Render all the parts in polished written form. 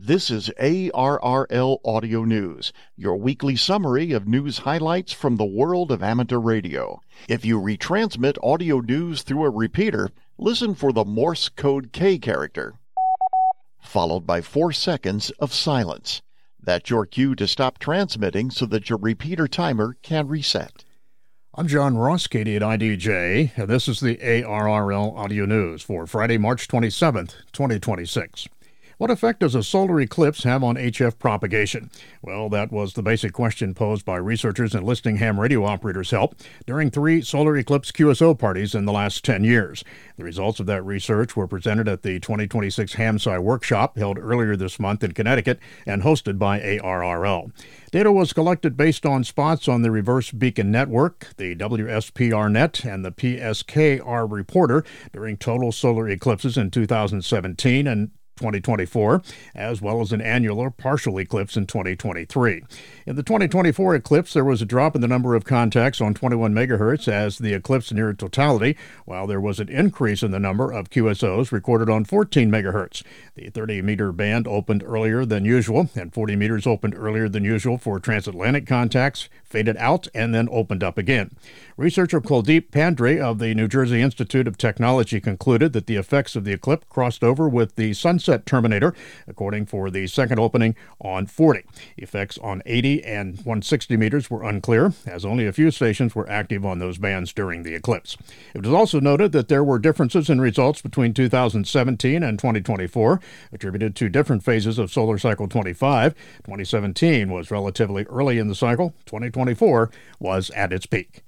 This is ARRL Audio News, your weekly summary of news highlights from the world of amateur radio. If you retransmit audio news through a repeater, listen for the Morse code K character, followed by 4 seconds of silence. That's your cue to stop transmitting so that your repeater timer can reset. I'm John Ross, KD at IDJ, and this is the ARRL Audio News for Friday, March 27th, 2026. What effect does a solar eclipse have on HF propagation? Well, that was the basic question posed by researchers enlisting ham radio operators' help during 3 solar eclipse QSO parties in the last 10 years. The results of that research were presented at the 2026 HamSci workshop held earlier this month in Connecticut and hosted by ARRL. Data was collected based on spots on the Reverse Beacon Network, the WSPR-Net, and the PSKR reporter during total solar eclipses in 2017 and 2024, as well as an annual or partial eclipse in 2023. In the 2024 eclipse, there was a drop in the number of contacts on 21 megahertz as the eclipse neared totality, while there was an increase in the number of QSOs recorded on 14 megahertz. The 30-meter band opened earlier than usual, and 40 meters opened earlier than usual for transatlantic contacts, faded out, and then opened up again. Researcher Kuldeep Pandre of the New Jersey Institute of Technology concluded that the effects of the eclipse crossed over with the sunset terminator, according for the second opening on 40. Effects on 80 and 160 meters were unclear, as only a few stations were active on those bands during the eclipse. It was also noted that there were differences in results between 2017 and 2024, attributed to different phases of solar cycle 25. 2017 was relatively early in the cycle. 2024 was at its peak.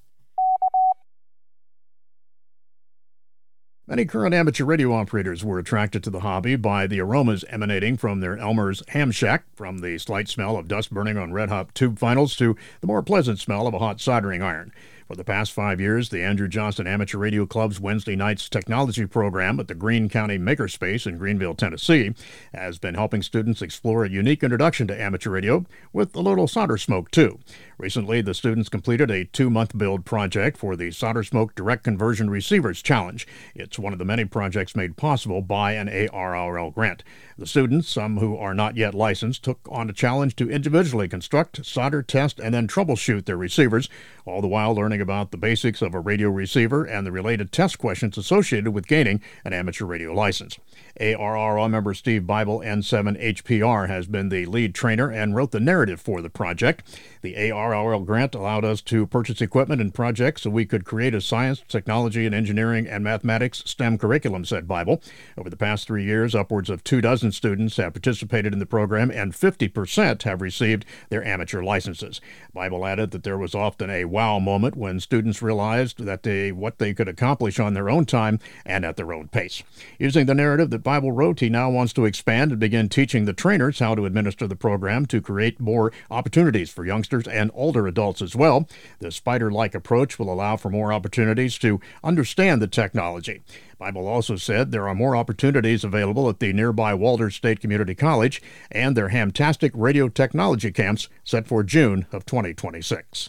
Many current amateur radio operators were attracted to the hobby by the aromas emanating from their Elmer's Ham Shack, from the slight smell of dust burning on red-hot tube finals to the more pleasant smell of a hot soldering iron. For the past 5 years, the Andrew Johnston Amateur Radio Club's Wednesday night's technology program at the Greene County Makerspace in Greenville, Tennessee, has been helping students explore a unique introduction to amateur radio with a little solder smoke, too. Recently, the students completed a 2-month build project for the Solder Smoke Direct Conversion Receivers Challenge. It's one of the many projects made possible by an ARRL grant. The students, some who are not yet licensed, took on a challenge to individually construct, solder, test, and then troubleshoot their receivers, all the while learning about the basics of a radio receiver and the related test questions associated with gaining an amateur radio license. ARRL member Steve Bible, N7HPR, has been the lead trainer and wrote the narrative for the project. The ARRL grant allowed us to purchase equipment and projects so we could create a science, technology, and engineering and mathematics STEM curriculum, said Bible. Over the past 3 years, upwards of 24 students have participated in the program, and 50% have received their amateur licenses. Bible added that there was often a wow moment when students realized that what they could accomplish on their own time and at their own pace. Using the narrative that Bible wrote, he now wants to expand and begin teaching the trainers how to administer the program to create more opportunities for youngsters and older adults as well. The spider-like approach will allow for more opportunities to understand the technology. Bible also said there are more opportunities available at the nearby Walters State Community College and their Hamtastic radio technology camps set for June of 2026.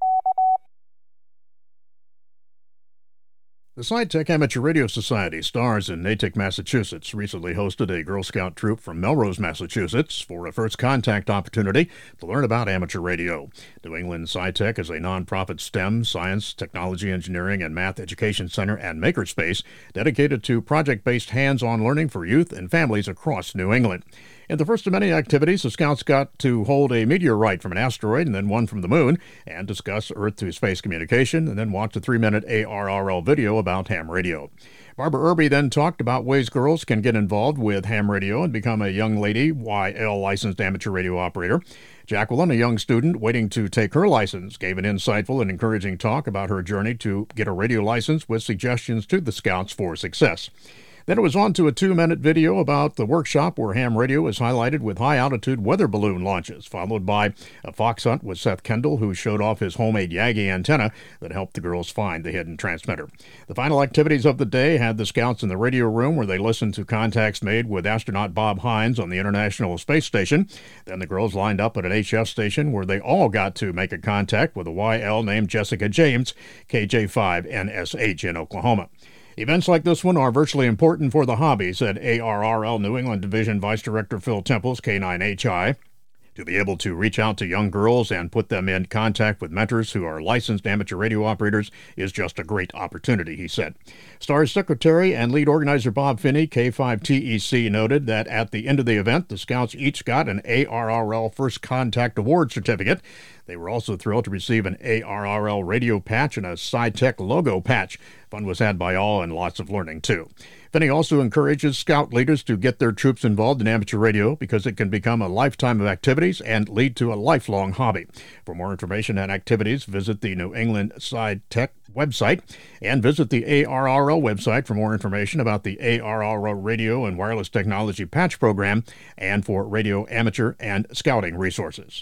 The SciTech Amateur Radio Society, stars in Natick, Massachusetts, recently hosted a Girl Scout troop from Melrose, Massachusetts, for a first contact opportunity to learn about amateur radio. New England SciTech is a nonprofit STEM, science, technology, engineering, and math education center and makerspace dedicated to project-based hands-on learning for youth and families across New England. In the first of many activities, the Scouts got to hold a meteorite from an asteroid and then one from the moon and discuss Earth-to-space communication, and then watch a 3-minute ARRL video about ham radio. Barbara Irby then talked about ways girls can get involved with ham radio and become a young lady YL licensed amateur radio operator. Jacqueline, a young student waiting to take her license, gave an insightful and encouraging talk about her journey to get a radio license with suggestions to the Scouts for success. Then it was on to a 2-minute video about the workshop where ham radio is highlighted with high-altitude weather balloon launches, followed by a fox hunt with Seth Kendall, who showed off his homemade Yagi antenna that helped the girls find the hidden transmitter. The final activities of the day had the Scouts in the radio room where they listened to contacts made with astronaut Bob Hines on the International Space Station. Then the girls lined up at an HF station where they all got to make a contact with a YL named Jessica James, KJ5NSH in Oklahoma. Events like this one are virtually important for the hobby, said ARRL New England Division Vice Director Phil Temples, K9HI. To be able to reach out to young girls and put them in contact with mentors who are licensed amateur radio operators is just a great opportunity, he said. STAR's secretary and lead organizer Bob Finney, K5TEC, noted that at the end of the event, the Scouts each got an ARRL First Contact Award certificate. They were also thrilled to receive an ARRL radio patch and a SciTech logo patch. Fun was had by all and lots of learning, too. Finney also encourages Scout leaders to get their troops involved in amateur radio because it can become a lifetime of activities and lead to a lifelong hobby. For more information and activities, visit the New England SciTech website and visit the ARRL website for more information about the ARRL Radio and Wireless Technology Patch Program and for radio amateur and scouting resources.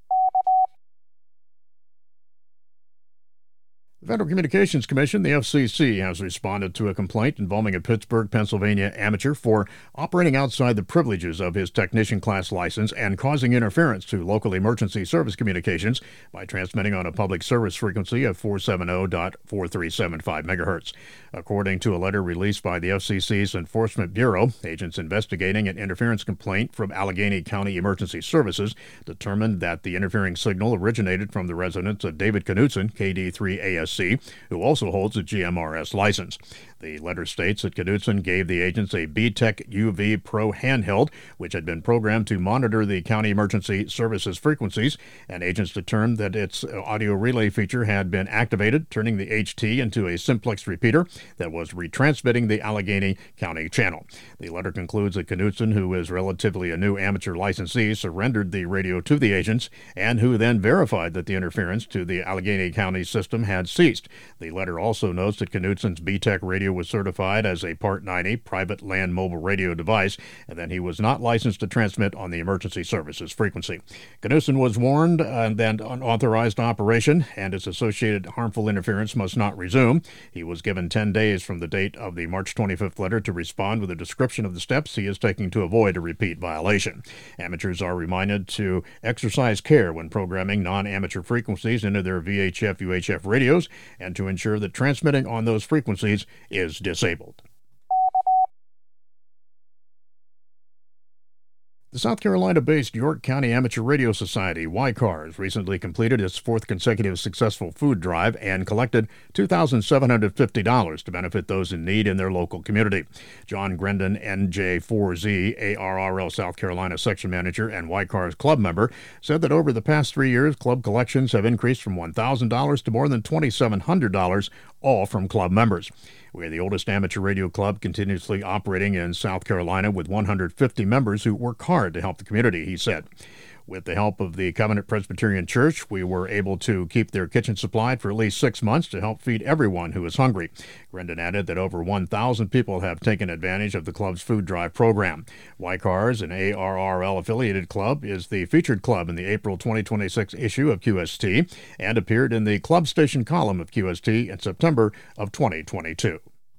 The Federal Communications Commission, the FCC, has responded to a complaint involving a Pittsburgh, Pennsylvania amateur for operating outside the privileges of his technician class license and causing interference to local emergency service communications by transmitting on a public service frequency of 470.4375 MHz. According to a letter released by the FCC's Enforcement Bureau, agents investigating an interference complaint from Allegheny County Emergency Services determined that the interfering signal originated from the residence of David Knutson, KD3ASC, who also holds a GMRS license. The letter states that Knutson gave the agents a BTEC UV Pro handheld, which had been programmed to monitor the county emergency services frequencies, and agents determined that its audio relay feature had been activated, turning the HT into a simplex repeater that was retransmitting the Allegheny County channel. The letter concludes that Knutson, who is relatively a new amateur licensee, surrendered the radio to the agents, and who then verified that the interference to the Allegheny County system had ceased. The letter also notes that Knutson's BTEC radio was certified as a Part 90 private land mobile radio device, and that he was not licensed to transmit on the emergency services frequency. Knutson was warned that unauthorized operation and its associated harmful interference must not resume. He was given 10 days from the date of the March 25th letter to respond with a description of the steps he is taking to avoid a repeat violation. Amateurs are reminded to exercise care when programming non-amateur frequencies into their VHF-UHF radios and to ensure that transmitting on those frequencies is disabled. The South Carolina-based York County Amateur Radio Society, YCARS, recently completed its fourth consecutive successful food drive and collected $2,750 to benefit those in need in their local community. John Grendon, NJ4Z, ARRL South Carolina Section Manager and YCARS club member, said that over the past 3 years, club collections have increased from $1,000 to more than $2,700, all from club members. We are the oldest amateur radio club continuously operating in South Carolina with 150 members who work hard to help the community, he said. With the help of the Covenant Presbyterian Church, we were able to keep their kitchen supplied for at least 6 months to help feed everyone who is hungry. Grendon added that over 1,000 people have taken advantage of the club's food drive program. YCARS, an ARRL-affiliated club, is the featured club in the April 2026 issue of QST and appeared in the club station column of QST in September of 2022.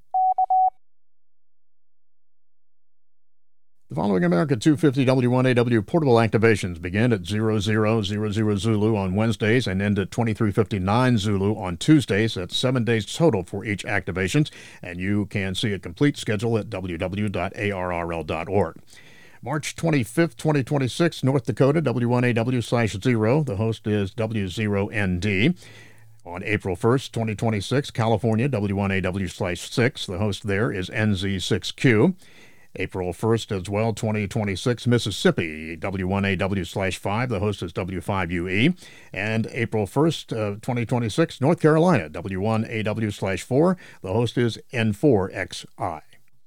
The following America 250 W1AW portable activations begin at 0000 Zulu on Wednesdays and end at 2359 Zulu on Tuesdays. That's 7 days total for each activations, and you can see a complete schedule at www.arrl.org. March 25th, 2026, North Dakota, W1AW/0. The host is W0ND. On April 1st, 2026, California, W1AW/6. The host there is NZ6Q. April 1st as well, 2026, Mississippi, W1AW/5. The host is W5UE. And April 1st, 2026, North Carolina, W1AW/4. The host is N4XI.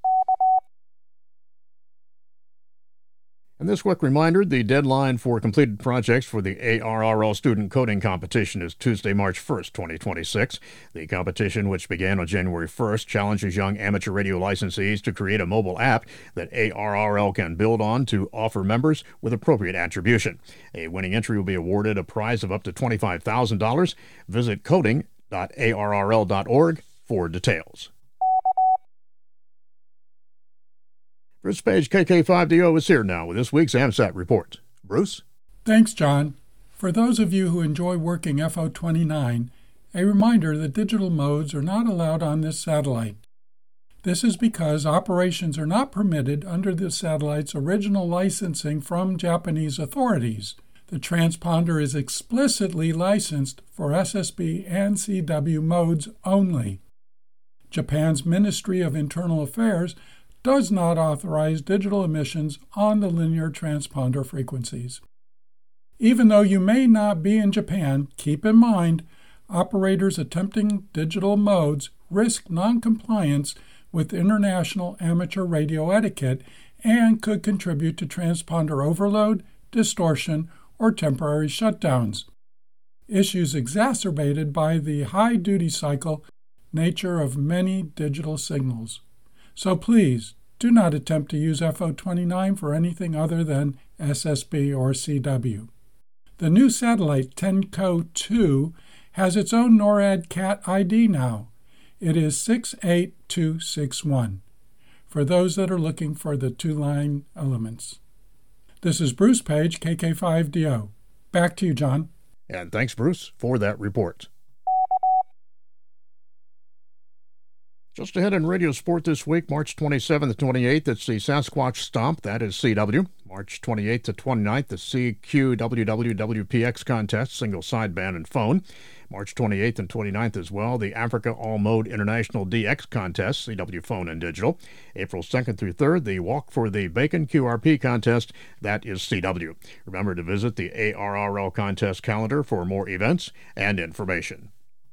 And this quick reminder, the deadline for completed projects for the ARRL Student Coding Competition is Tuesday, March 1st, 2026. The competition, which began on January 1st, challenges young amateur radio licensees to create a mobile app that ARRL can build on to offer members with appropriate attribution. A winning entry will be awarded a prize of up to $25,000. Visit coding.arrl.org for details. Bruce Page, KK5DO, is here now with this week's AMSAT report. Bruce? Thanks, John. For those of you who enjoy working FO29, a reminder that digital modes are not allowed on this satellite. This is because operations are not permitted under the satellite's original licensing from Japanese authorities. The transponder is explicitly licensed for SSB and CW modes only. Japan's Ministry of Internal Affairs does not authorize digital emissions on the linear transponder frequencies. Even though you may not be in Japan, keep in mind, operators attempting digital modes risk noncompliance with international amateur radio etiquette and could contribute to transponder overload, distortion, or temporary shutdowns, issues exacerbated by the high duty cycle nature of many digital signals. So please, do not attempt to use FO29 for anything other than SSB or CW. The new satellite Tenko 2 has its own NORAD CAT ID now. It is 68261, for those that are looking for the two-line elements. This is Bruce Page, KK5DO. Back to you, John. And thanks, Bruce, for that report. Just ahead in Radio Sport this week, March 27th to 28th, it's the Sasquatch Stomp, that is CW. March 28th to 29th, the CQWWPX contest, single sideband and phone. March 28th and 29th as well, the Africa All Mode International DX contest, CW phone and digital. April 2nd through 3rd, the Walk for the Bacon QRP contest, that is CW. Remember to visit the ARRL contest calendar for more events and information.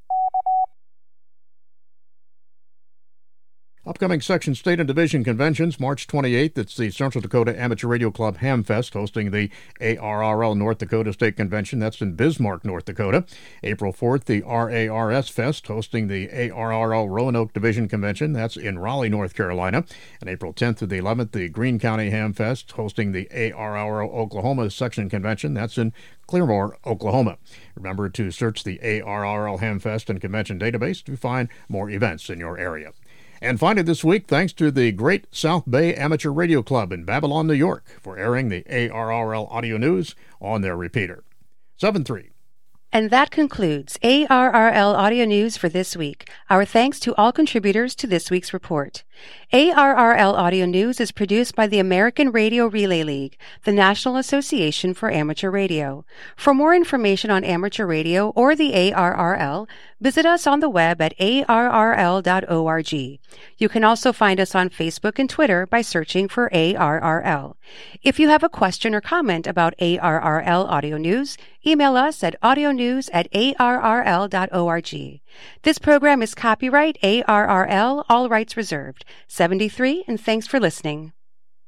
Upcoming Section State and Division Conventions, March 28th, it's the Central Dakota Amateur Radio Club Hamfest hosting the ARRL North Dakota State Convention. That's in Bismarck, North Dakota. April 4th, the RARS Fest hosting the ARRL Roanoke Division Convention. That's in Raleigh, North Carolina. And April 10th to the 11th, the Greene County Hamfest hosting the ARRL Oklahoma Section Convention. That's in Claremore, Oklahoma. Remember to search the ARRL Hamfest and Convention database to find more events in your area. And finally this week, thanks to the Great South Bay Amateur Radio Club in Babylon, New York, for airing the ARRL audio news on their repeater. 7-3. And that concludes ARRL Audio News for this week. Our thanks to all contributors to this week's report. ARRL Audio News is produced by the American Radio Relay League, the National Association for Amateur Radio. For more information on amateur radio or the ARRL, visit us on the web at arrl.org. You can also find us on Facebook and Twitter by searching for ARRL. If you have a question or comment about ARRL Audio News, email us at audionews@arrl.org. This program is copyright ARRL, all rights reserved. 73, and thanks for listening.